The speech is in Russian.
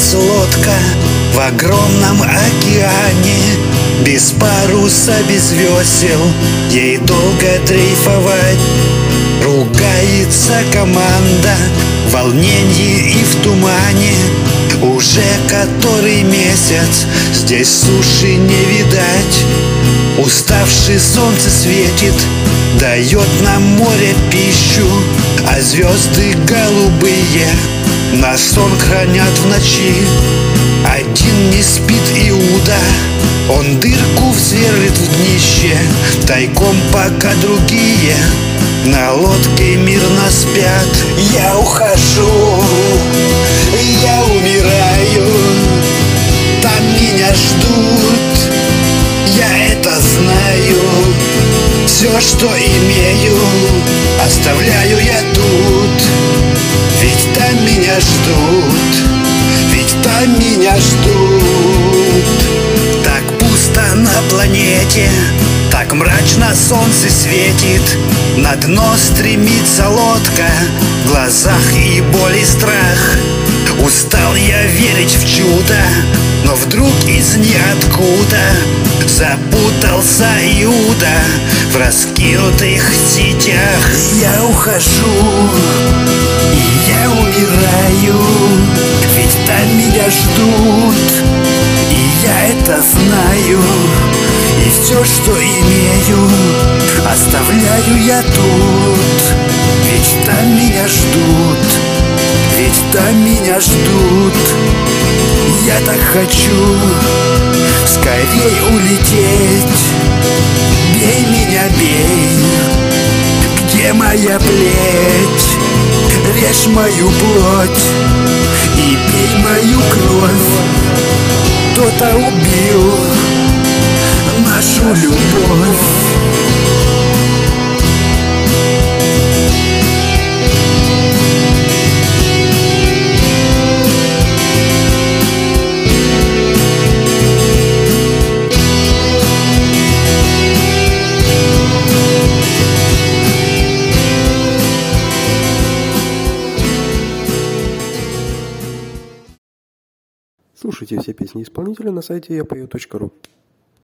лодка в огромном океане. Без паруса, без весел, ей долго дрейфовать. Ругается команда в волнении и в тумане. Уже который месяц здесь суши не видать. Уставший солнце светит, дает нам море пищу, а звезды голубые на сон хранят в ночи. Один не спит Иуда, он дырку сверлит в днище, тайком пока другие на лодке мирно спят. Я ухожу, я умираю, там меня ждут, я это знаю. Все, что имею, оставляю я тут. Ведь там меня ждут, ведь там меня ждут. Так пусто на планете, так мрачно солнце светит. На дно стремится лодка, в глазах и боль, и страх. Устал я верить в чудо, но вдруг из ниоткуда запутался Иуда в раскинутых сетях. Я ухожу, и я умираю, ведь там меня ждут, и я это знаю. И все, что имею, оставляю я тут. Ведь там меня ждут, ведь там меня ждут. Я так хочу скорей улететь. Бей меня, бей, где моя плеть? Режь мою плоть и пей мою кровь. Кто-то убил нашу любовь. Слушайте все песни исполнителя на сайте yapою.ru.